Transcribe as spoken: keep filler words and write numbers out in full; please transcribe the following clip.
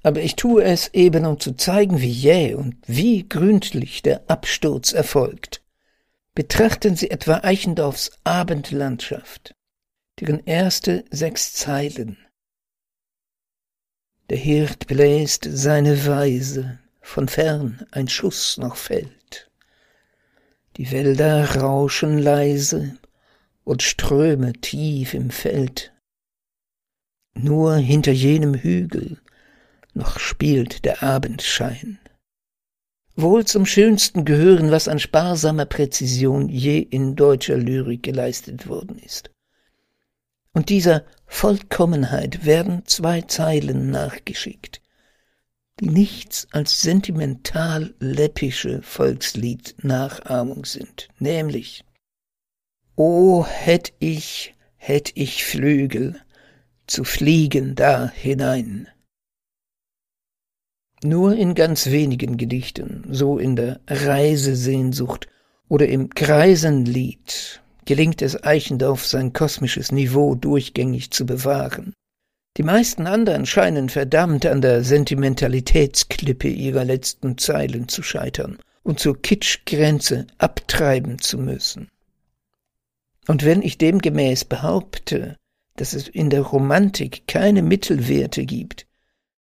Aber ich tue es eben, um zu zeigen, wie jäh und wie gründlich der Absturz erfolgt. Betrachten Sie etwa Eichendorffs Abendlandschaft, deren erste sechs Zeilen. Der Hirt bläst seine Weise, von fern ein Schuss noch fällt. Die Wälder rauschen leise und Ströme tief im Feld. Nur hinter jenem Hügel noch spielt der Abendschein. Wohl zum Schönsten gehören, was an sparsamer Präzision je in deutscher Lyrik geleistet worden ist. Und dieser Vollkommenheit werden zwei Zeilen nachgeschickt, die nichts als sentimental-läppische Volkslied-Nachahmung sind, nämlich: O, hätt ich, hätt ich Flügel, zu fliegen da hinein. Nur in ganz wenigen Gedichten, so in der Reisesehnsucht oder im Greisenlied, gelingt es Eichendorff, sein kosmisches Niveau durchgängig zu bewahren. Die meisten anderen scheinen verdammt an der Sentimentalitätsklippe ihrer letzten Zeilen zu scheitern und zur Kitschgrenze abtreiben zu müssen. Und wenn ich demgemäß behaupte, dass es in der Romantik keine Mittelwerte gibt,